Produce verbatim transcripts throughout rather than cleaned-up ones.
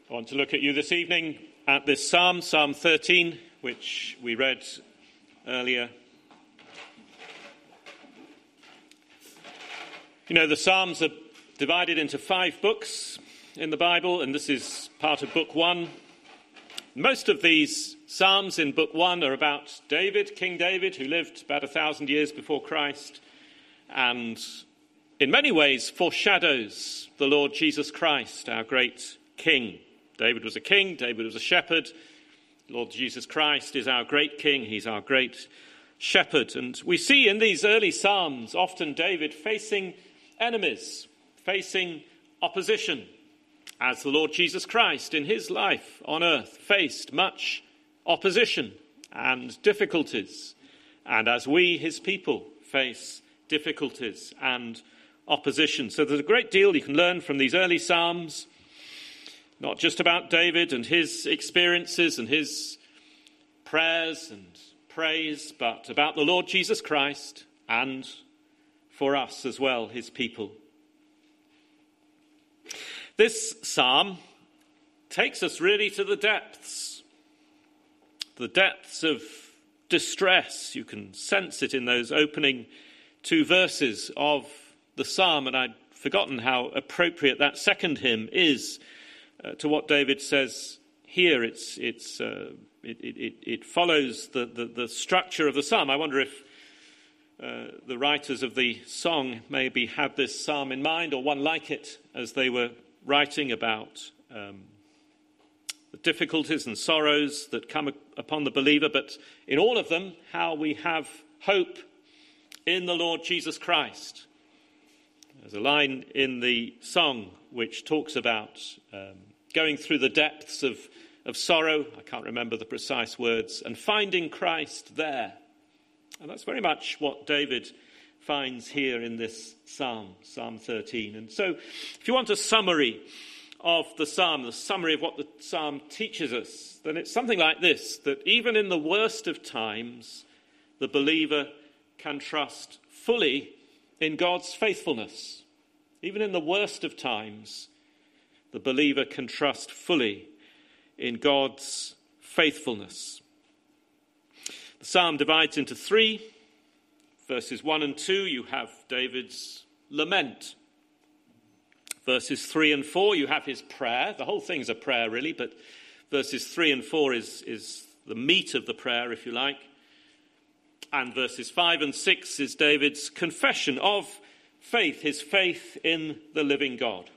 I want to look at you this evening at this psalm, Psalm thirteen, which we read earlier. You know, the Psalms are divided into five books in the Bible, and this is part of Book One. Most of these Psalms in Book One are about David, King David, who lived about a thousand years before Christ, and in many ways foreshadows the Lord Jesus Christ, our great King. David was a king, David was a shepherd. Lord Jesus Christ is our great King, he's our great shepherd. And we see in these early Psalms often David facing enemies, facing opposition, as the Lord Jesus Christ in his life on earth faced much opposition and difficulties, and as we, his people, face difficulties and opposition. So there's a great deal you can learn from these early Psalms, not just about David and his experiences and his prayers and praise, but about the Lord Jesus Christ and for us as well, his people. This psalm takes us really to the depths, the depths of distress. You can sense it in those opening two verses of the psalm, and I'd forgotten how appropriate that second hymn is uh, to what David says here. It's it's uh, it, it, it follows the, the, the structure of the psalm. I wonder if uh, the writers of the song maybe had this psalm in mind, or one like it, as they were writing about um, the difficulties and sorrows that come upon the believer, but in all of them, how we have hope in the Lord Jesus Christ. There's a line in the song which talks about um, going through the depths of, of sorrow, I can't remember the precise words, and finding Christ there. And that's very much what David finds here in this psalm, Psalm thirteen. And so if you want a summary of the psalm, the summary of what the psalm teaches us, then it's something like this, that even in the worst of times, the believer can trust fully in God's faithfulness. Even in the worst of times, the believer can trust fully in God's faithfulness. The psalm divides into three. Verses one and two, you have David's lament. Verses three and four, you have his prayer. The whole thing's a prayer, really, but verses three and four is, is the meat of the prayer, if you like. And verses five and six is David's confession of faith, his faith in the living God.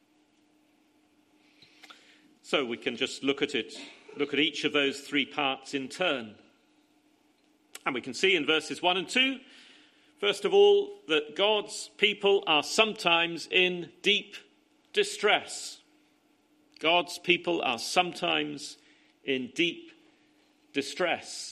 So we can just look at it, look at each of those three parts in turn. And we can see in verses one and two, first of all, that God's people are sometimes in deep distress. God's people are sometimes in deep distress.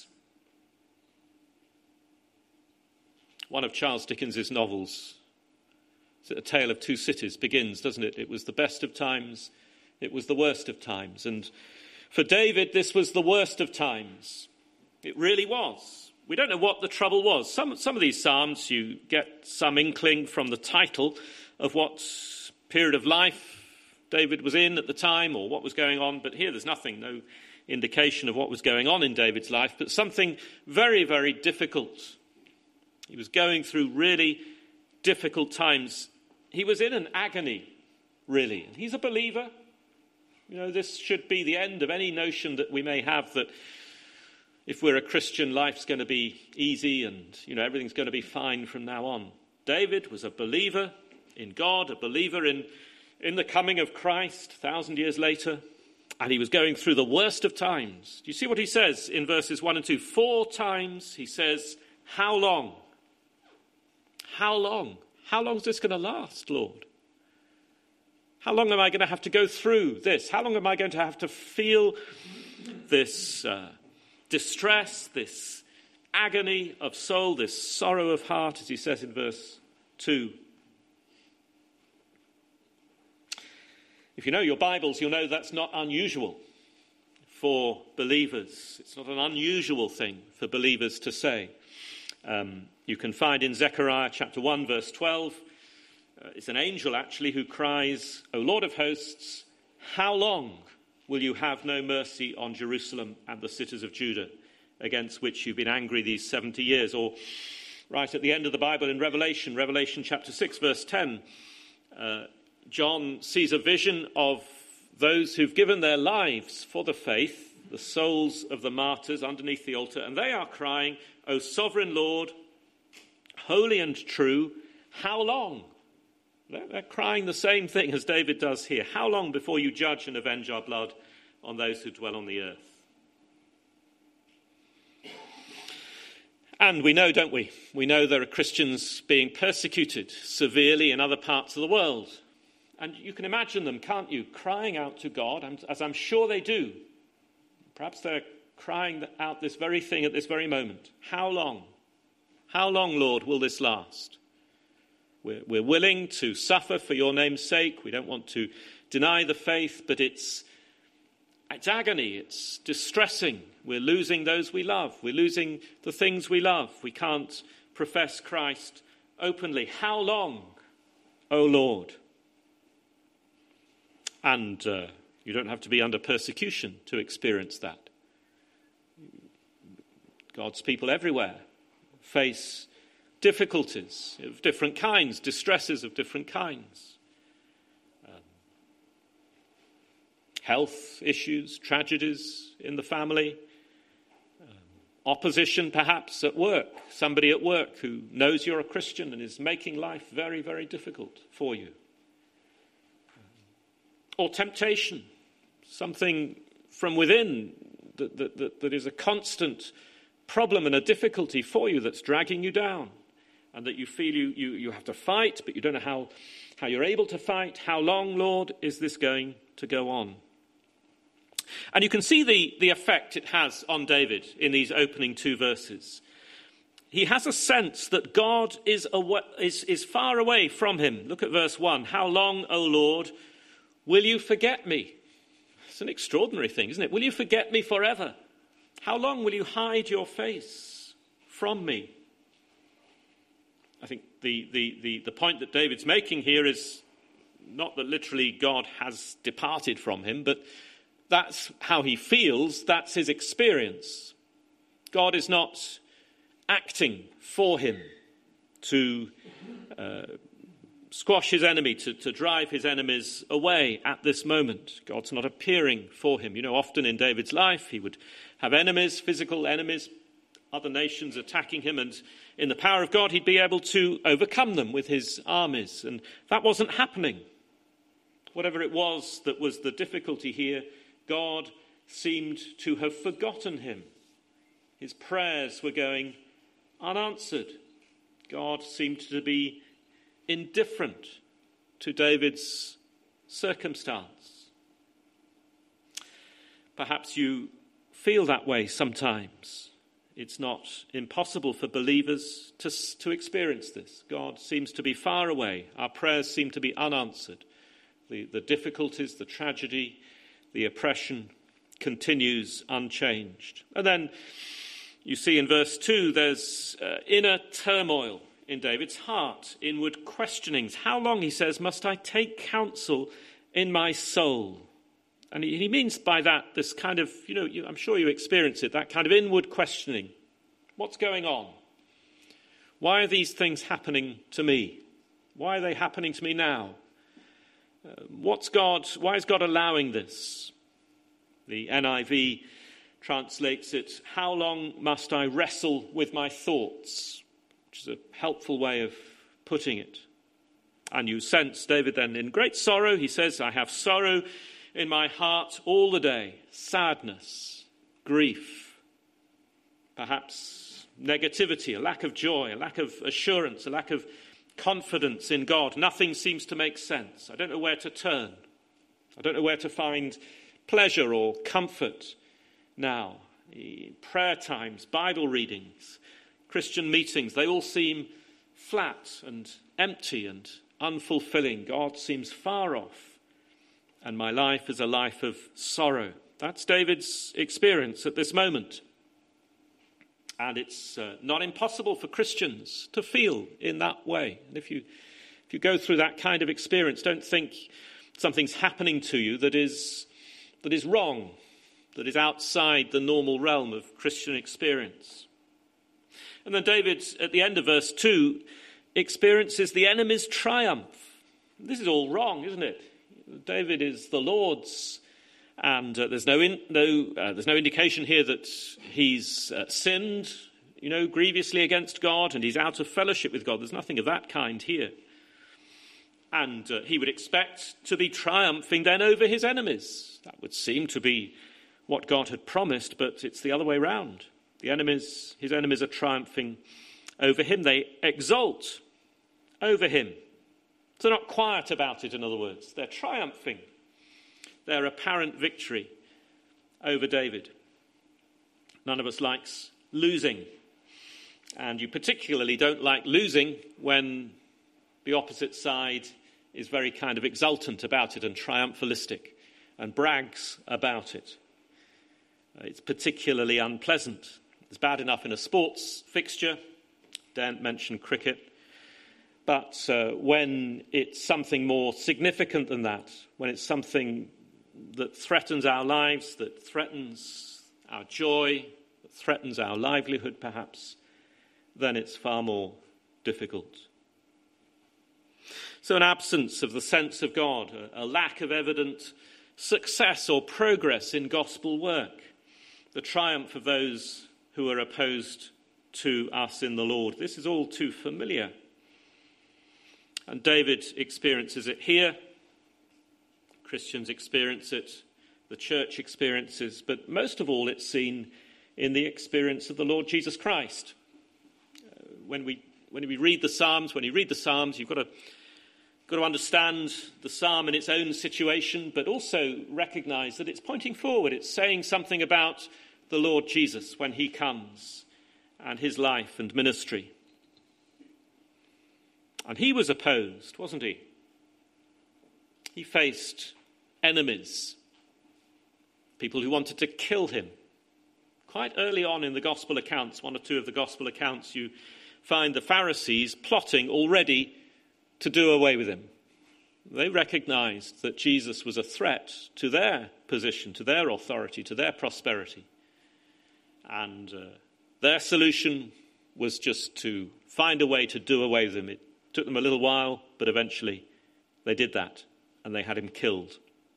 One of Charles Dickens's novels, A Tale of Two Cities, begins, doesn't it? It was the best of times, it was the worst of times. And for David, this was the worst of times. It really was. We don't know what the trouble was. Some, some of these psalms, you get some inkling from the title of what period of life David was in at the time or what was going on. But here there's nothing, no indication of what was going on in David's life, but something very, very difficult. He was going through really difficult times. He was in an agony, really. And he's a believer. You know, this should be the end of any notion that we may have that if we're a Christian, life's going to be easy and, you know, everything's going to be fine from now on. David was a believer in God, a believer in, in the coming of Christ a thousand years later, and he was going through the worst of times. Do you see what he says in verses one and two? Four times he says, how long? How long? How long is this going to last, Lord? How long am I going to have to go through this? How long am I going to have to feel this uh, distress, this agony of soul, this sorrow of heart, as he says in verse two. If you know your Bibles, you'll know that's not unusual for believers. It's not an unusual thing for believers to say. Um, you can find in Zechariah chapter one, verse twelve, uh, it's an angel actually who cries, O Lord of hosts, how long will you have no mercy on Jerusalem and the cities of Judah, against which you've been angry these seventy years? Or right at the end of the Bible in Revelation, Revelation chapter six, verse ten, uh, John sees a vision of those who've given their lives for the faith, the souls of the martyrs underneath the altar, and they are crying, O sovereign Lord, holy and true, how long? They're crying the same thing as David does here. How long before you judge and avenge our blood on those who dwell on the earth? And we know, don't we? We know there are Christians being persecuted severely in other parts of the world. And you can imagine them, can't you, crying out to God, as I'm sure they do. Perhaps they're crying out this very thing at this very moment. How long? How long, Lord, will this last? We're, we're willing to suffer for your name's sake. We don't want to deny the faith, but it's, it's agony. It's distressing. We're losing those we love. We're losing the things we love. We can't profess Christ openly. How long, O Lord? And uh, you don't have to be under persecution to experience that. God's people everywhere face difficulties of different kinds, distresses of different kinds. Um, health issues, tragedies in the family, um, opposition perhaps at work, somebody at work who knows you're a Christian and is making life very, very difficult for you. Or temptation, something from within that, that, that, that is a constant problem and a difficulty for you that's dragging you down, and that you feel you, you, you have to fight, but you don't know how, how you're able to fight. How long, Lord, is this going to go on? And you can see the, the effect it has on David in these opening two verses. He has a sense that God is, awa- is, is far away from him. Look at verse one. How long, O Lord, will you forget me? It's an extraordinary thing, isn't it? Will you forget me forever? How long will you hide your face from me? I think the, the, the, the point that David's making here is not that literally God has departed from him, but that's how he feels, that's his experience. God is not acting for him to uh, squash his enemy, to, to drive his enemies away at this moment. God's not appearing for him. You know, often in David's life, he would have enemies, physical enemies, other nations attacking him, and in the power of God, he'd be able to overcome them with his armies. And that wasn't happening. Whatever it was that was the difficulty here, God seemed to have forgotten him. His prayers were going unanswered. God seemed to be indifferent to David's circumstance. Perhaps you feel that way sometimes. It's not impossible for believers to, to experience this. God seems to be far away. Our prayers seem to be unanswered. The, the difficulties, the tragedy, the oppression continues unchanged. And then you see in verse two, there's uh, inner turmoil in David's heart, inward questionings. How long, he says, must I take counsel in my soul? And he, he means by that this kind of, you know, you, I'm sure you experience it, that kind of inward questioning. What's going on? Why are these things happening to me? Why are they happening to me now? Uh, what's God, why is God allowing this? The N I V translates it, how long must I wrestle with my thoughts? Which is a helpful way of putting it. And you sense David then in great sorrow. He says, I have sorrow in my heart all the day. Sadness, grief, perhaps negativity, a lack of joy, a lack of assurance, a lack of confidence in God. Nothing seems to make sense. I don't know where to turn. I don't know where to find pleasure or comfort now. Prayer times, Bible readings, Christian meetings, they all seem flat and empty and unfulfilling. God seems far off, and my life is a life of sorrow. That's David's experience at this moment. And it's uh, not impossible for Christians to feel in that way. And if you if you go through that kind of experience, don't think something's happening to you that is that is wrong, that is outside the normal realm of Christian experience. And then David, at the end of verse two, experiences the enemy's triumph. This is all wrong, isn't it? David is the Lord's, and uh, there's no in, no uh, there's no indication here that he's uh, sinned, you know, grievously against God, and he's out of fellowship with God. There's nothing of that kind here. And uh, he would expect to be triumphing then over his enemies. That would seem to be what God had promised, but it's the other way round. The enemies, his enemies are triumphing over him. They exult over him. They're not quiet about it, in other words. They're triumphing. Their apparent victory over David. None of us likes losing. And you particularly don't like losing when the opposite side is very kind of exultant about it and triumphalistic and brags about it. It's particularly unpleasant. It's bad enough in a sports fixture. Don't mention cricket. But uh, when it's something more significant than that, when it's something that threatens our lives, that threatens our joy, that threatens our livelihood perhaps, then it's far more difficult. So an absence of the sense of God, a, a lack of evident success or progress in gospel work, the triumph of those who are opposed to us in the Lord. This is all too familiar. And David experiences it here. Christians experience it. The church experiences. But most of all, it's seen in the experience of the Lord Jesus Christ. Uh, when we when we read the Psalms, when you read the Psalms, you've got to got to understand the psalm in its own situation, but also recognize that it's pointing forward. It's saying something about the Lord Jesus when he comes and his life and ministry. And he was opposed, wasn't he? He faced enemies, people who wanted to kill him. Quite early on in the gospel accounts, one or two of the gospel accounts, you find the Pharisees plotting already to do away with him. They recognized that Jesus was a threat to their position, to their authority, to their prosperity. And uh, their solution was just to find a way to do away with him. It took them a little while, but eventually they did that, and they had him killed.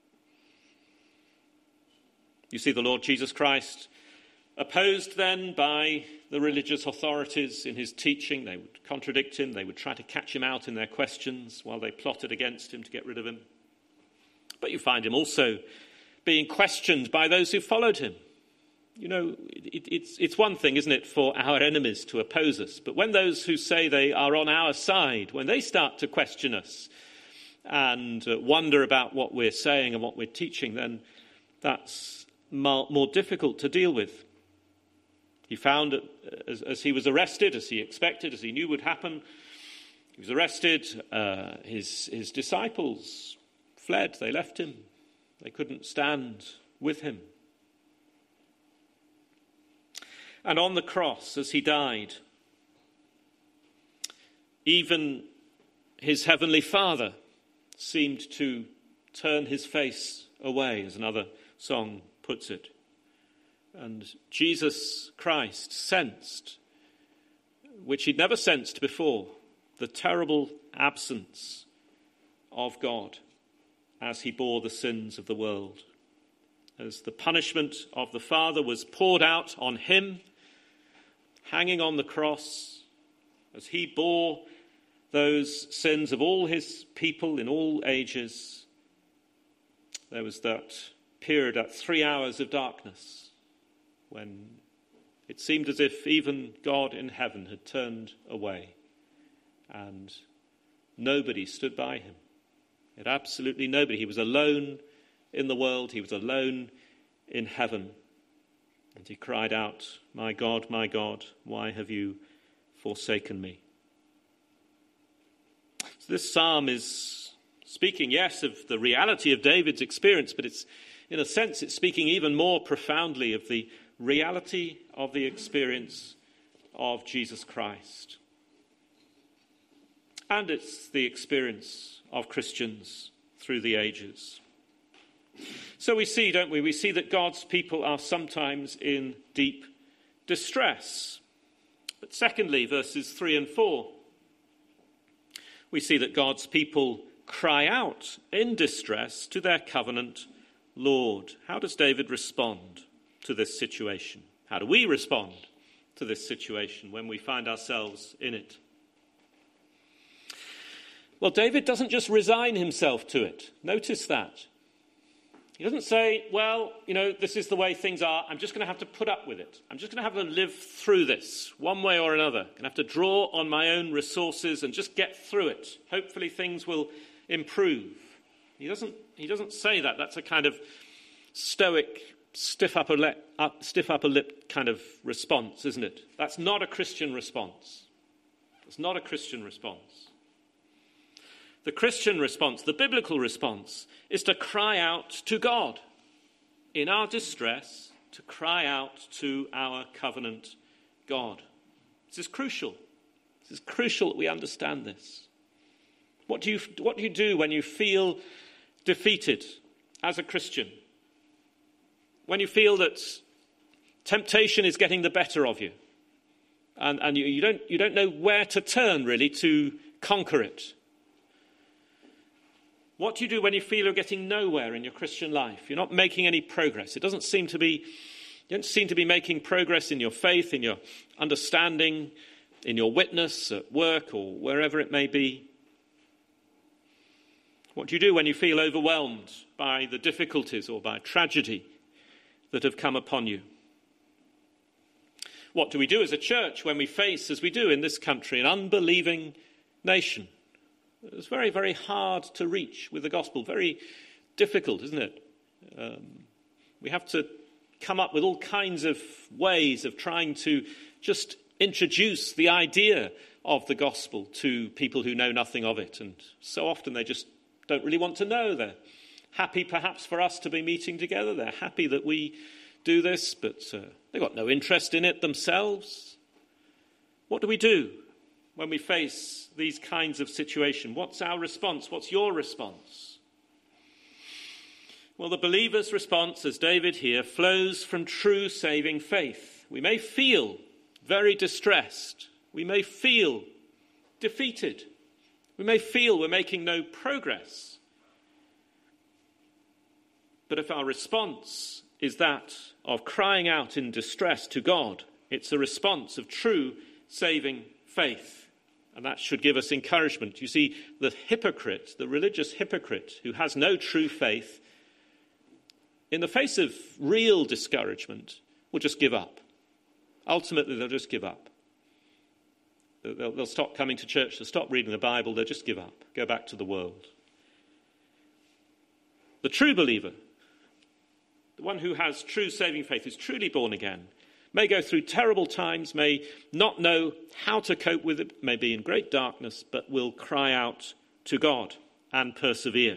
You see the Lord Jesus Christ opposed then by the religious authorities in his teaching. They would contradict him. They would try to catch him out in their questions while they plotted against him to get rid of him. But you find him also being questioned by those who followed him. You know, it, it's, it's one thing, isn't it, for our enemies to oppose us. But when those who say they are on our side, when they start to question us and uh, wonder about what we're saying and what we're teaching, then that's more, more difficult to deal with. He found, as, as he was arrested, as he expected, as he knew would happen, he was arrested, uh, his, his disciples fled, they left him. They couldn't stand with him. And on the cross, as he died, even his heavenly Father seemed to turn his face away, as another song puts it. And Jesus Christ sensed, which he'd never sensed before, the terrible absence of God as he bore the sins of the world. As the punishment of the Father was poured out on him, hanging on the cross, as he bore those sins of all his people in all ages, there was that period, that three hours of darkness, when it seemed as if even God in heaven had turned away and nobody stood by him. It absolutely nobody. He was alone in the world. He was alone in heaven. And he cried out, "My God, my God, why have you forsaken me?" So this psalm is speaking, yes, of the reality of David's experience, but it's, in a sense, it's speaking even more profoundly of the reality of the experience of Jesus Christ. And it's the experience of Christians through the ages. So we see, don't we? We see that God's people are sometimes in deep distress. But secondly, verses three and four, we see that God's people cry out in distress to their covenant Lord. How does David respond to this situation? How do we respond to this situation when we find ourselves in it? Well, David doesn't just resign himself to it. Notice that. He doesn't say, well, you know, this is the way things are. I'm just going to have to put up with it. I'm just going to have to live through this one way or another. I'm going to have to draw on my own resources and just get through it. Hopefully things will improve. He doesn't, he doesn't say that. That's a kind of stoic, stiff upper, lip, up, stiff upper lip kind of response, isn't it? That's not a Christian response. It's not a Christian response. The Christian response, the biblical response, is to cry out to God in our distress, to cry out to our covenant God. This is crucial. This is crucial that we understand this. What do you, what do you do when you feel defeated as a Christian? When you feel that temptation is getting the better of you and, and you, you, don't, you don't know where to turn really to conquer it? What do you do when you feel you're getting nowhere in your Christian life? You're not making any progress. It doesn't seem to be, you don't seem to be making progress in your faith, in your understanding, in your witness at work or wherever it may be. What do you do when you feel overwhelmed by the difficulties or by tragedy that have come upon you? What do we do as a church when we face, as we do in this country, an unbelieving nation? It's very, very hard to reach with the gospel. Very difficult, isn't it? Um, we have to come up with all kinds of ways of trying to just introduce the idea of the gospel to people who know nothing of it. And so often they just don't really want to know. They're happy perhaps for us to be meeting together. They're happy that we do this, but uh, they've got no interest in it themselves. What do we do when we face these kinds of situations? What's our response? What's your response? Well, the believer's response, as David here, flows from true saving faith. We may feel very distressed. We may feel defeated. We may feel we're making no progress. But if our response is that of crying out in distress to God, it's a response of true saving faith. And that should give us encouragement. You see, the hypocrite, the religious hypocrite who has no true faith, in the face of real discouragement, will just give up. Ultimately, they'll just give up. They'll, they'll stop coming to church, they'll stop reading the Bible, they'll just give up, go back to the world. The true believer, the one who has true saving faith, who's truly born again, may go through terrible times, may not know how to cope with it, may be in great darkness, but will cry out to God and persevere.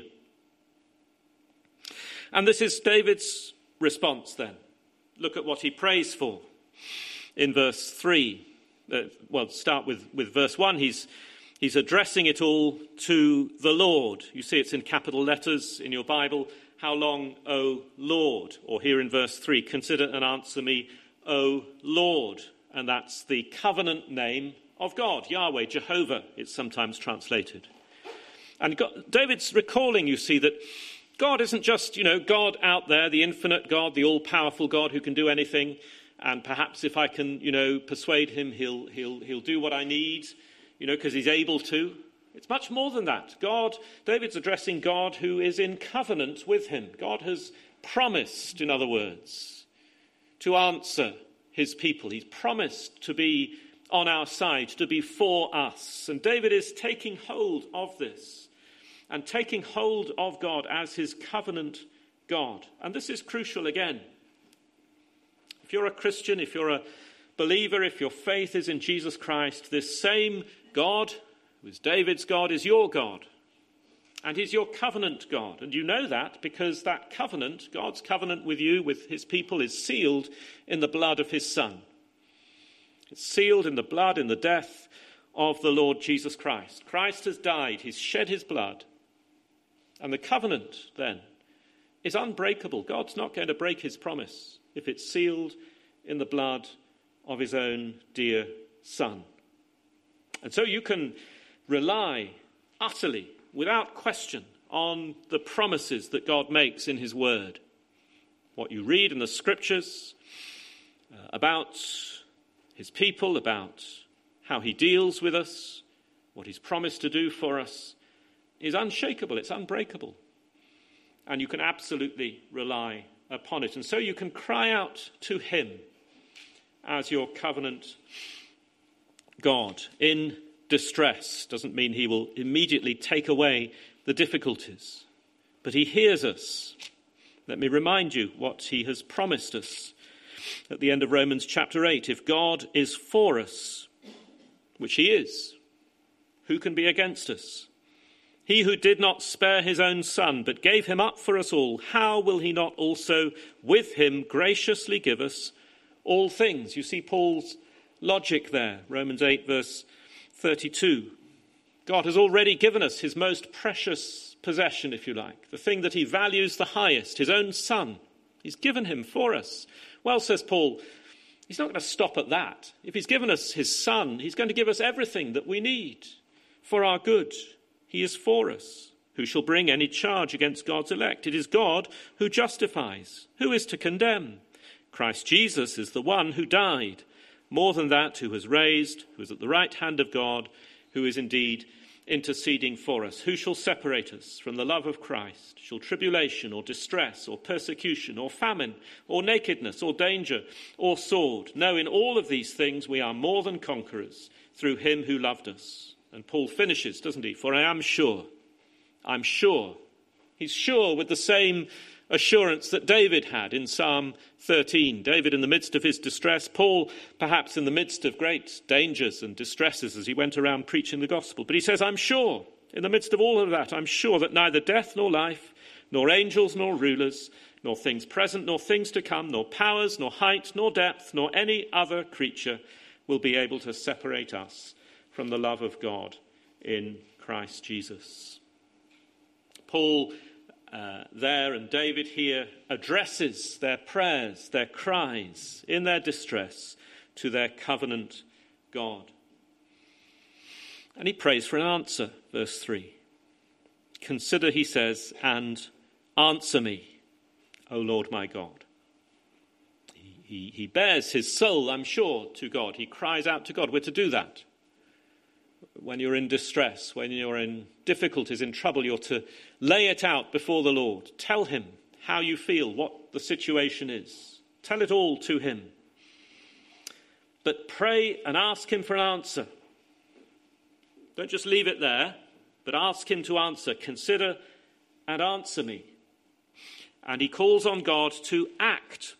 And this is David's response then. Look at what he prays for in verse three. Uh, well, start with, with verse one. He's, he's addressing it all to the Lord. You see it's in capital letters in your Bible. How long, O Lord? Or here in verse three, consider and answer me, O Lord. And that's the covenant name of God, Yahweh, Jehovah, it's sometimes translated. And God, David's recalling, you see, that God isn't just, you know, God out there, the infinite God, the all-powerful God who can do anything. And perhaps if I can, you know, persuade him, he'll he'll he'll do what I need, you know, because he's able to. It's much more than that. God, David's addressing God who is in covenant with him. God has promised, in other words, to answer his people. He's promised to be on our side, to be for us. And David is taking hold of this and taking hold of God as his covenant God. And this is crucial again. If you're a Christian, if you're a believer, if your faith is in Jesus Christ, this same God, who is David's God, is your God. And he's your covenant God. And you know that because that covenant, God's covenant with you, with his people, is sealed in the blood of his Son. It's sealed in the blood, in the death of the Lord Jesus Christ. Christ has died. He's shed his blood. And the covenant, then, is unbreakable. God's not going to break his promise if it's sealed in the blood of his own dear Son. And so you can rely utterly, without question, on the promises that God makes in his word. What you read in the scriptures uh, about his people, about how he deals with us, what he's promised to do for us, is unshakable, it's unbreakable. And you can absolutely rely upon it. And so you can cry out to him as your covenant God in distress. Doesn't mean he will immediately take away the difficulties, but he hears us. Let me remind you what he has promised us at the end of Romans chapter eight. If God is for us, which he is, who can be against us? He who did not spare his own Son, but gave him up for us all, how will he not also with him graciously give us all things? You see Paul's logic there. Romans eight verse thirty-two. God has already given us his most precious possession, if you like, the thing that he values the highest, his own Son. He's given him for us. Well, says Paul, he's not going to stop at that. If he's given us his Son, he's going to give us everything that we need for our good. He is for us. Who shall bring any charge against God's elect? It is God who justifies. Who is to condemn? Christ Jesus is the one who died. More than that, who has raised, who is at the right hand of God, who is indeed interceding for us. Who shall separate us from the love of Christ? Shall tribulation or distress or persecution or famine or nakedness or danger or sword? No, in all of these things we are more than conquerors through him who loved us. And Paul finishes, doesn't he? For I am sure, I'm sure. He's sure with the same assurance that David had in Psalm thirteen. David in the midst of his distress, Paul perhaps in the midst of great dangers and distresses as he went around preaching the gospel. But he says, I'm sure, in the midst of all of that, I'm sure that neither death nor life, nor angels nor rulers, nor things present nor things to come, nor powers, nor height, nor depth, nor any other creature will be able to separate us from the love of God in Christ Jesus. Paul Uh, there and David here addresses their prayers, their cries in their distress to their covenant God. And he prays for an answer, verse three. Consider, he says, and answer me, O Lord my God. He, he, he bears his soul, I'm sure, to God. He cries out to God. We're to do that. When you're in distress, when you're in difficulties, in trouble, you're to lay it out before the Lord. Tell him how you feel, what the situation is. Tell it all to him. But pray and ask him for an answer. Don't just leave it there, but ask him to answer. Consider and answer me. And he calls on God to act.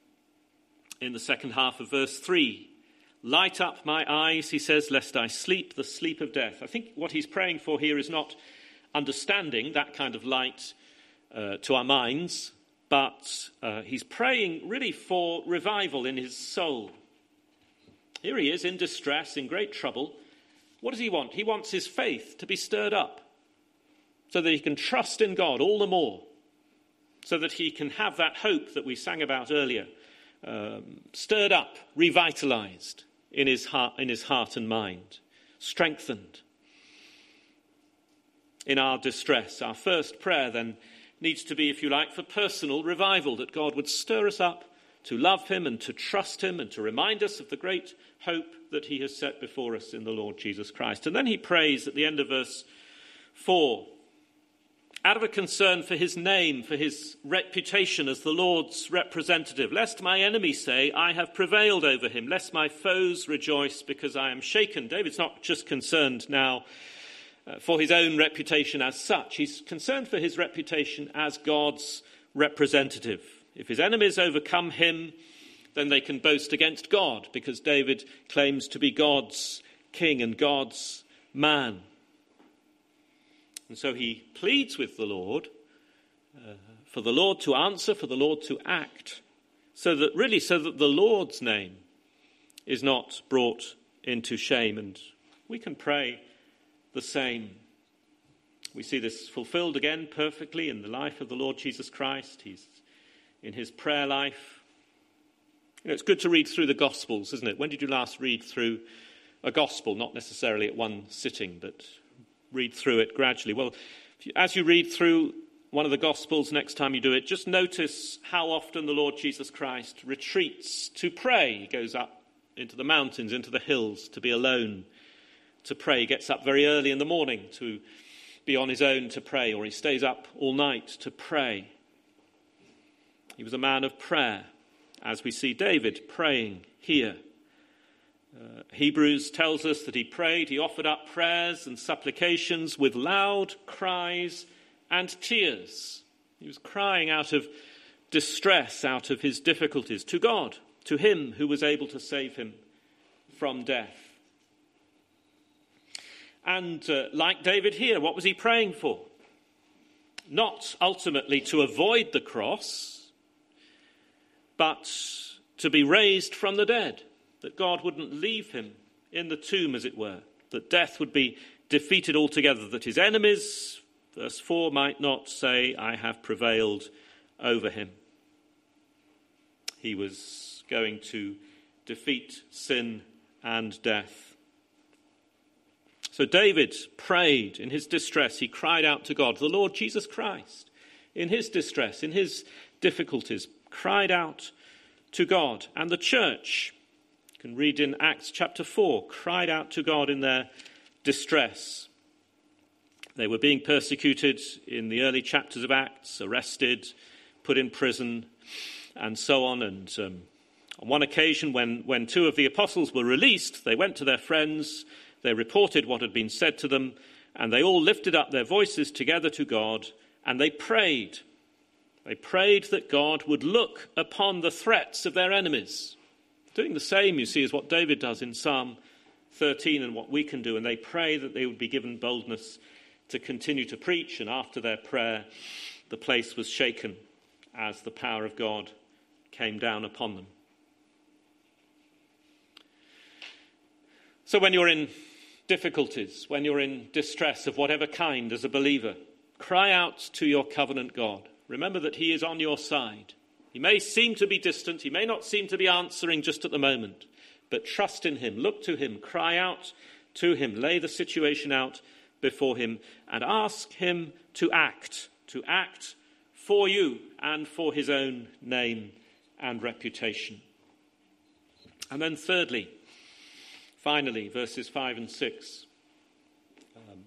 In the second half of verse three, light up my eyes, he says, lest I sleep the sleep of death. I think what he's praying for here is not understanding, that kind of light uh, to our minds, but uh, he's praying really for revival in his soul. Here he is in distress, in great trouble. What does he want? He wants his faith to be stirred up so that he can trust in God all the more, so that he can have that hope that we sang about earlier, um, stirred up, revitalized in his heart, in his heart and mind, strengthened in our distress. Our first prayer then needs to be, if you like, for personal revival, that God would stir us up to love him and to trust him and to remind us of the great hope that he has set before us in the Lord Jesus Christ. And then he prays at the end of verse four, out of a concern for his name, for his reputation as the Lord's representative, lest my enemies say, I have prevailed over him, lest my foes rejoice because I am shaken. David's not just concerned now uh, for his own reputation as such. He's concerned for his reputation as God's representative. If his enemies overcome him, then they can boast against God, because David claims to be God's king and God's man. And so he pleads with the Lord uh, for the Lord to answer, for the Lord to act, so that really, so that the Lord's name is not brought into shame. And we can pray the same. We see this fulfilled again perfectly in the life of the Lord Jesus Christ. He's in his prayer life. You know, it's good to read through the Gospels, isn't it? When did you last read through a Gospel? Not necessarily at one sitting, but read through it gradually. Well, if you, as you read through one of the Gospels next time you do it, just notice how often the Lord Jesus Christ retreats to pray. He goes up into the mountains, into the hills, to be alone, to pray. He gets up very early in the morning to be on his own to pray, or he stays up all night to pray. He was a man of prayer, as we see David praying here. Uh, Hebrews tells us that he prayed, he offered up prayers and supplications with loud cries and tears. He was crying out of distress, out of his difficulties, to God, to him who was able to save him from death. And uh, like David here, what was he praying for? Not ultimately to avoid the cross, but to be raised from the dead, that God wouldn't leave him in the tomb, as it were, that death would be defeated altogether, that his enemies, verse four, might not say, I have prevailed over him. He was going to defeat sin and death. So David prayed in his distress. He cried out to God. The Lord Jesus Christ, in his distress, in his difficulties, cried out to God. And the church, you can read in Acts chapter four, cried out to God in their distress. They were being persecuted in the early chapters of Acts, arrested, put in prison, and so on. And um, on one occasion, when, when two of the apostles were released, they went to their friends. They reported what had been said to them, and they all lifted up their voices together to God, and they prayed. They prayed that God would look upon the threats of their enemies. Doing the same, you see, is what David does in Psalm thirteen and what we can do. And they pray that they would be given boldness to continue to preach. And after their prayer, the place was shaken as the power of God came down upon them. So when you're in difficulties, when you're in distress of whatever kind as a believer, cry out to your covenant God. Remember that he is on your side. He may seem to be distant. He may not seem to be answering just at the moment. But trust in him. Look to him. Cry out to him. Lay the situation out before him and ask him to act. To act for you and for his own name and reputation. And then thirdly, finally, verses five and six. Um,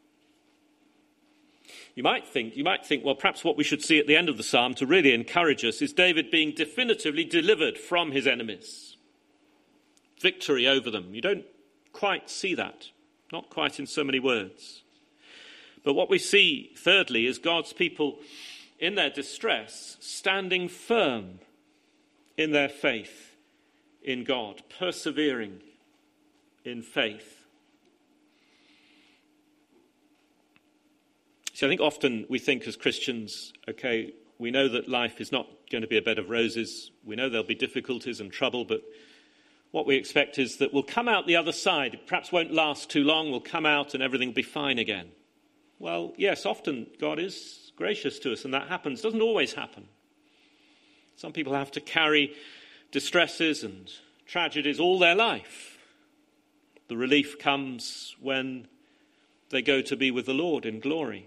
you might think, you might think, well, perhaps what we should see at the end of the psalm to really encourage us is David being definitively delivered from his enemies. Victory over them. You don't quite see that. Not quite in so many words. But what we see, thirdly, is God's people in their distress standing firm in their faith in God, persevering in faith. See, I think often we think as Christians, okay, we know that life is not going to be a bed of roses. We know there'll be difficulties and trouble, but what we expect is that we'll come out the other side. It perhaps won't last too long. We'll come out and everything will be fine again. Well, yes, often God is gracious to us and that happens. It doesn't always happen. Some people have to carry distresses and tragedies all their life. The relief comes when they go to be with the Lord in glory.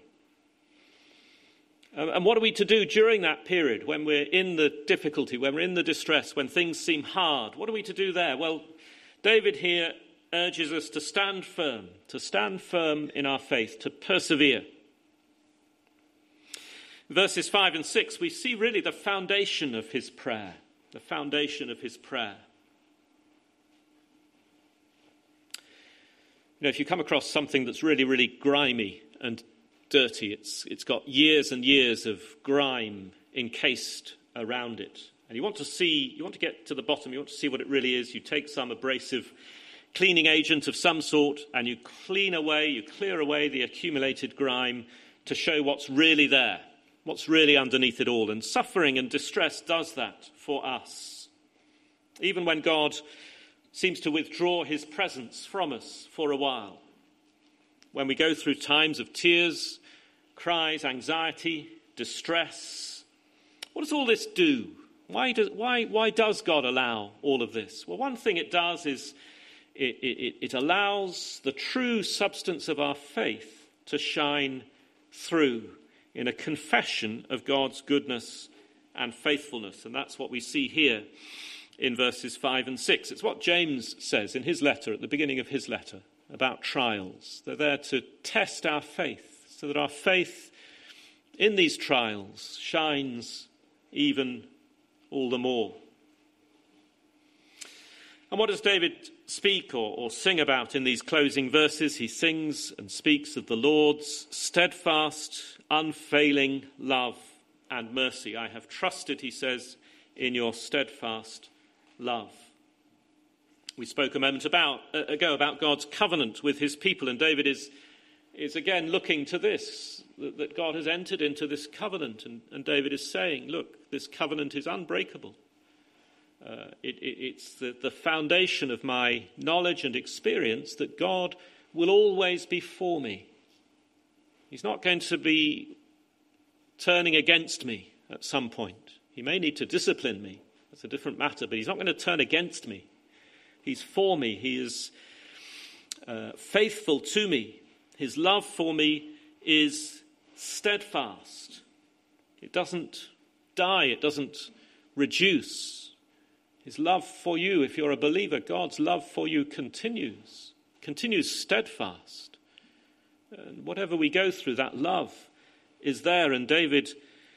And what are we to do during that period when we're in the difficulty, when we're in the distress, when things seem hard? What are we to do there? Well, David here urges us to stand firm, to stand firm in our faith, to persevere. Verses five and six, we see really the foundation of his prayer, the foundation of his prayer. You know, if you come across something that's really, really grimy and dirty, it's it's got years and years of grime encased around it, and you want to see, you want to get to the bottom, you want to see what it really is. You take some abrasive cleaning agent of some sort, and you clean away, you clear away the accumulated grime to show what's really there, what's really underneath it all. And suffering and distress does that for us. Even when God seems to withdraw his presence from us for a while, when we go through times of tears cries, anxiety, distress. What does all this do? Why does, why, why does God allow all of this? Well, one thing it does is it, it, it allows the true substance of our faith to shine through in a confession of God's goodness and faithfulness. And that's what we see here in verses five and six. It's what James says in his letter, at the beginning of his letter, about trials. They're there to test our faith, so that our faith in these trials shines even all the more. And what does David speak or, or sing about in these closing verses? He sings and speaks of the Lord's steadfast, unfailing love and mercy. I have trusted, he says, in your steadfast love. We spoke a moment about, uh, ago about God's covenant with his people, and David is, is again looking to this, that, that God has entered into this covenant, and, and David is saying, look, this covenant is unbreakable. Uh, it, it, it's the, the foundation of my knowledge and experience that God will always be for me. He's not going to be turning against me at some point. He may need to discipline me. That's a different matter, but he's not going to turn against me. He's for me. He is uh, faithful to me. His love for me is steadfast. It doesn't die. It doesn't reduce. His love for you, if you're a believer, God's love for you continues, continues steadfast. And whatever we go through, that love is there. And David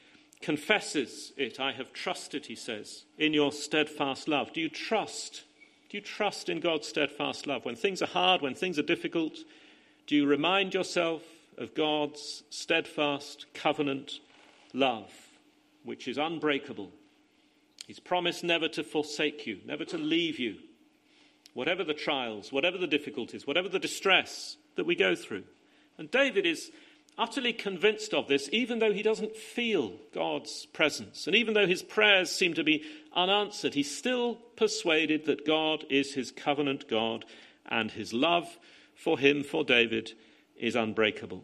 confesses it. I have trusted, he says, in your steadfast love. Do you trust? Do you trust in God's steadfast love? When things are hard, when things are difficult, do you remind yourself of God's steadfast covenant love, which is unbreakable? He's promised never to forsake you, never to leave you, whatever the trials, whatever the difficulties, whatever the distress that we go through. And David is utterly convinced of this, even though he doesn't feel God's presence. And even though his prayers seem to be unanswered, he's still persuaded that God is his covenant God, and his love for him, for David, is unbreakable.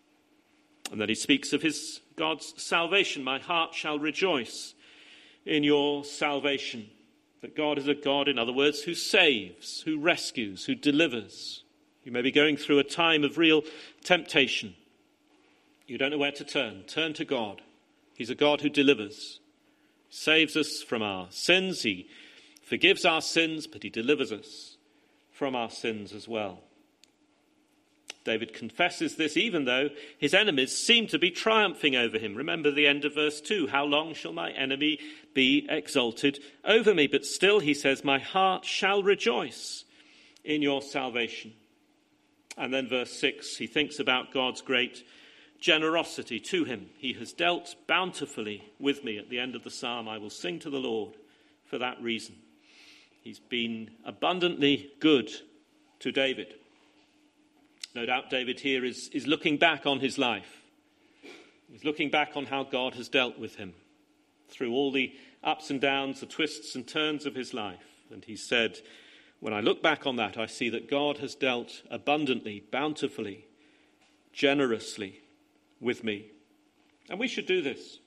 And then he speaks of his God's salvation. My heart shall rejoice in your salvation. That God is a God, in other words, who saves, who rescues, who delivers. You may be going through a time of real temptation. You don't know where to turn. Turn to God. He's a God who delivers, saves us from our sins. He forgives our sins, but he delivers us from our sins as well. David confesses this even though his enemies seem to be triumphing over him. Remember the end of verse two. How long shall my enemy be exalted over me? But still, he says, my heart shall rejoice in your salvation. And then verse six, he thinks about God's great generosity to him. He has dealt bountifully with me. At the end of the psalm, I will sing to the Lord for that reason. He's been abundantly good to David. No doubt David here is, is looking back on his life. He's looking back on how God has dealt with him through all the ups and downs, the twists and turns of his life. And he said, when I look back on that, I see that God has dealt abundantly, bountifully, generously with me. And we should do this.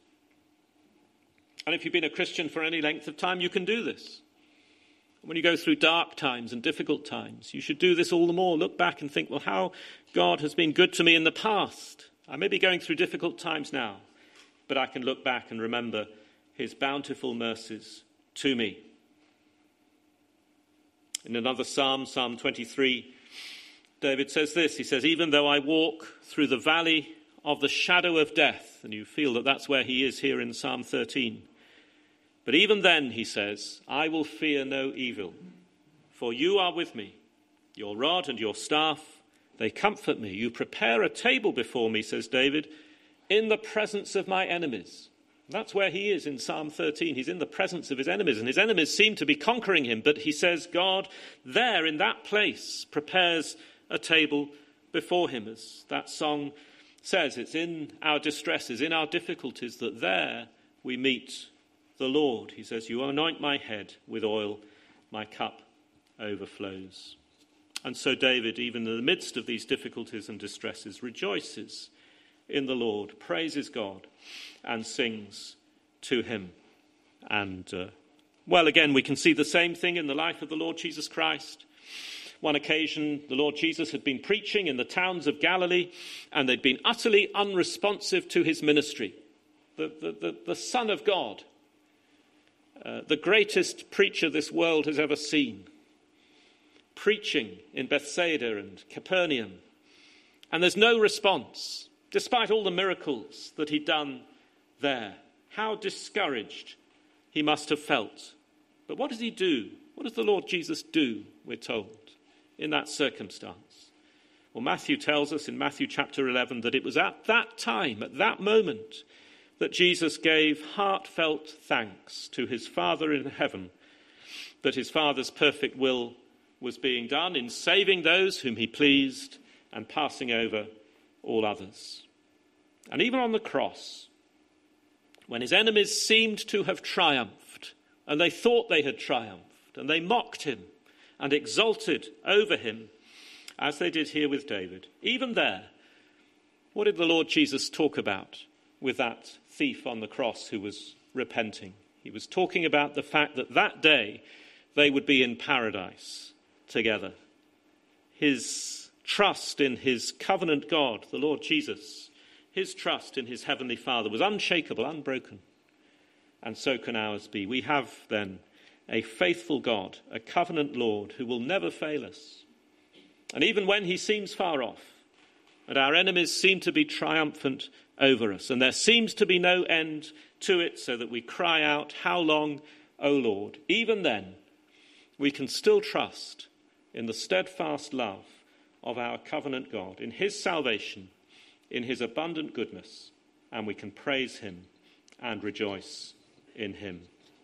And if you've been a Christian for any length of time, you can do this. When you go through dark times and difficult times, you should do this all the more. Look back and think, well, how God has been good to me in the past. I may be going through difficult times now, but I can look back and remember his bountiful mercies to me. In another psalm, Psalm twenty-three, David says this. He says, even though I walk through the valley of the shadow of death, and you feel that that's where he is here in Psalm thirteen, but even then, he says, I will fear no evil, for you are with me. Your rod and your staff, they comfort me. You prepare a table before me, says David, in the presence of my enemies. That's where he is in Psalm thirteen. He's in the presence of his enemies, and his enemies seem to be conquering him. But he says God there in that place prepares a table before him. As that song says, it's in our distresses, in our difficulties, that there we meet the Lord. He says, you anoint my head with oil, my cup overflows. And so David, even in the midst of these difficulties and distresses, rejoices in the Lord, praises God and sings to him. And, uh, well, again, we can see the same thing in the life of the Lord Jesus Christ. One occasion, the Lord Jesus had been preaching in the towns of Galilee, and they'd been utterly unresponsive to his ministry. The, the, the, the Son of God, uh, the greatest preacher this world has ever seen, preaching in Bethsaida and Capernaum. And there's no response, despite all the miracles that he'd done there. How discouraged he must have felt. But what does he do? What does the Lord Jesus do, we're told, in that circumstance? Well, Matthew tells us in Matthew chapter eleven that it was at that time, at that moment, that Jesus gave heartfelt thanks to his Father in heaven, that his Father's perfect will was being done in saving those whom he pleased and passing over all others. And even on the cross, when his enemies seemed to have triumphed, and they thought they had triumphed, and they mocked him and exulted over him, as they did here with David, even there, what did the Lord Jesus talk about with that thief on the cross who was repenting? He was talking about the fact that that day they would be in paradise together. His trust in his covenant God, the Lord Jesus, his trust in his heavenly Father was unshakable, unbroken. And so can ours be. We have then a faithful God, a covenant Lord who will never fail us. And even when he seems far off, and our enemies seem to be triumphant over us, and there seems to be no end to it, so that we cry out, "How long, O Lord?" Even then, we can still trust in the steadfast love of our covenant God, in his salvation, in his abundant goodness, and we can praise him and rejoice in him.